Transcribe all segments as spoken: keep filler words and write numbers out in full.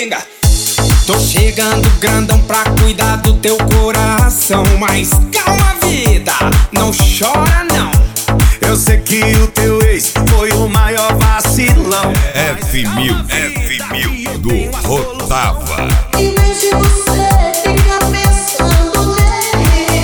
Swinga! Tô chegando grandão pra cuidar do teu coração. Mas calma, vida, não chora não. Eu sei que o teu ex foi o maior vacilão. F mil, F mil do Rotava. Em vez de você ficar pensando nele,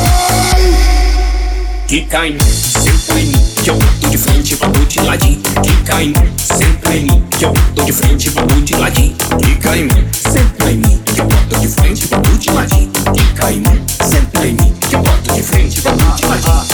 Quica em mim, senta em mim, que eu tô de frente pra tu de ladinho. Quica em mim, senta em mim, que eu tô de frente pra tu de ladinho. Quica em mim, senta em mim, que eu boto de frente pra tu de ladinho. Quica em mim, senta em mim, que eu boto de frente pra tu de ladinho.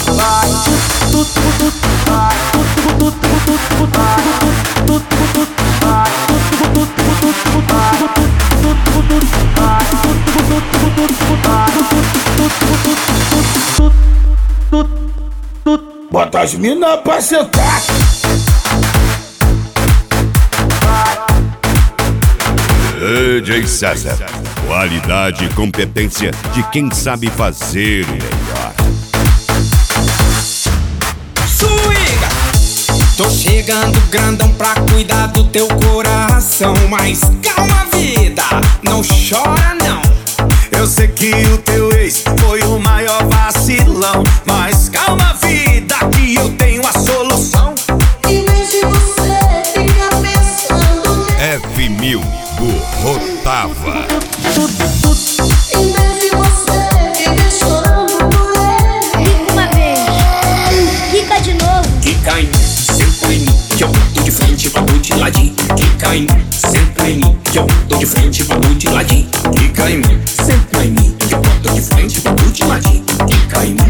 Bota as mina pra sentar. D J César, qualidade e competência de quem sabe fazer o melhor. Swinga! Tô chegando grandão pra cuidar do teu coração. Mas calma, vida, não chora não. Eu sei que o teu ex foi o maior vacilão. Mas calma, vida, que eu tenho a solução. em vez de você ficar pensando nele, F mil do Rotava. em vez de você ficar chorando por ele. Uma vez, fica de novo. Quica em mim, senta em mim, que eu tô de frente pra tu de ladinho. Quica em mim, senta em mim, que eu tô de frente pra tu de ladinho. Quica em mim, senta em mim, que eu boto de frente pra tu de ladinho. Quica em mim,